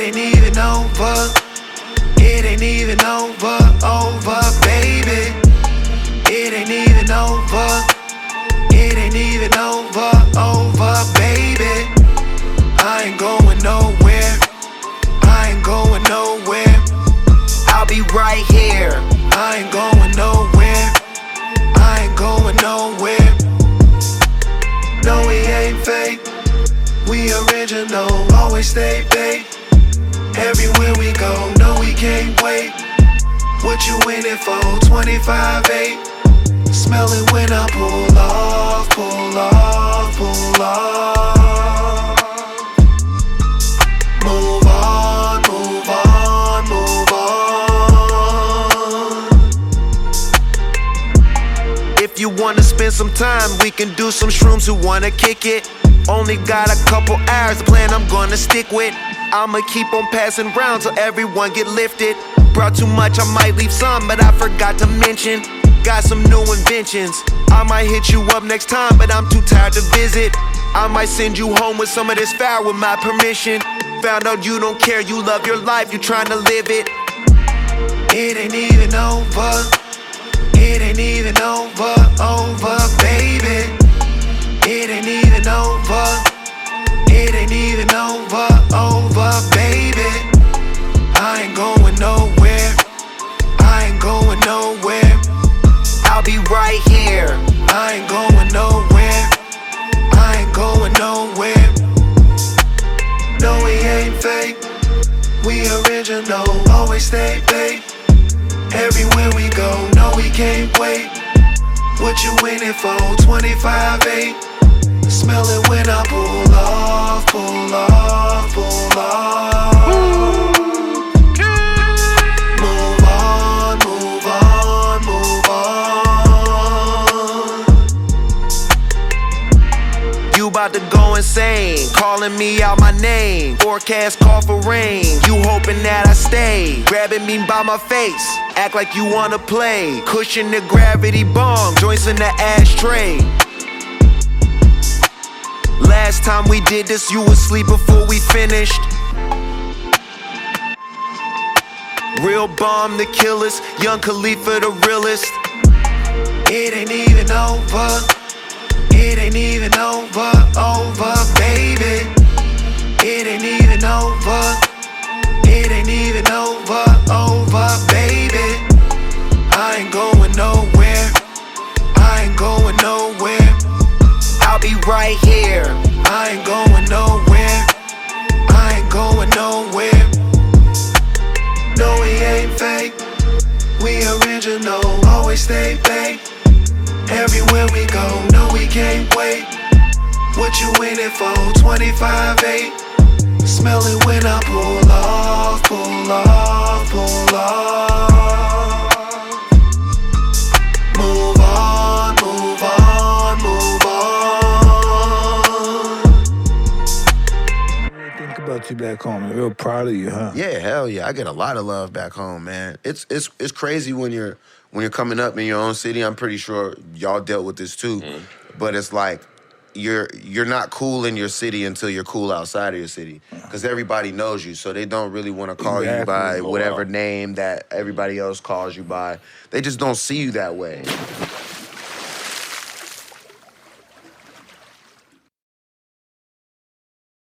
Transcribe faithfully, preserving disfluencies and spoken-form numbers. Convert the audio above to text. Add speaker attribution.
Speaker 1: ain't even over. It ain't even over, over, baby. It ain't even over. It ain't even over, over, baby. I ain't going nowhere. I ain't going nowhere. I'll be right here. I ain't going nowhere. I ain't going nowhere. No, we ain't fake. We original, always stay bait. Everywhere we go, no, we can't wait. What you in it for? twenty-five eight. Smell it when I pull off, pull off, pull off. Move on, move on, move on. If you wanna spend some time, we can do some shrooms who wanna kick it. Only got a couple hours, the plan I'm gonna stick with. I'ma keep on passing round till everyone get lifted. Brought too much, I might leave some, but I forgot to mention. Got some new inventions. I might hit you up next time, but I'm too tired to visit. I might send you home with some of this foul with my permission. Found out you don't care, you love your life, you trying to live it. It ain't even over. It ain't even over, over, baby. It ain't even over. It ain't even over, over, baby. I ain't going nowhere. I ain't going nowhere. I'll be right here. I ain't going nowhere. I ain't going nowhere. No, we ain't fake. We original, always stay bait. Everywhere we go, no, we can't wait. What you in it for? twenty-five eight. Smell it when I pull off, pull off, pull off. Move on, move on, move on. You about to go insane, calling me out my name. Forecast call for rain, you hoping that I stay. Grabbing me by my face, act like you wanna play. Cushion the gravity bomb, joints in the ashtray. Last time we did this, you was asleep before we finished. Real bomb, the killers, Young Khalifa, the realest. It ain't even over. It ain't even over, over, baby. It ain't even over. It ain't even over, over, baby. I ain't going nowhere. I ain't going nowhere. I'll be right here. I ain't going nowhere. I ain't going nowhere. No, we ain't fake. We original, always stay bait. Everywhere we go, no, we can't wait. What you in it for? twenty-five eight. Smell it when I pull off, pull off, pull off. Move on, move on, move on.
Speaker 2: Think about you back home. I'm real proud of you, huh?
Speaker 3: Yeah, hell yeah. I get a lot of love back home, man. It's it's it's crazy when you're when you're coming up in your own city. I'm pretty sure y'all dealt with this too. Mm. But it's like you're you're not cool in your city until you're cool outside of your city. Because everybody knows you, so they don't really want to call exactly. you by whatever oh, wow. name that everybody else calls you by. They just don't see you that way.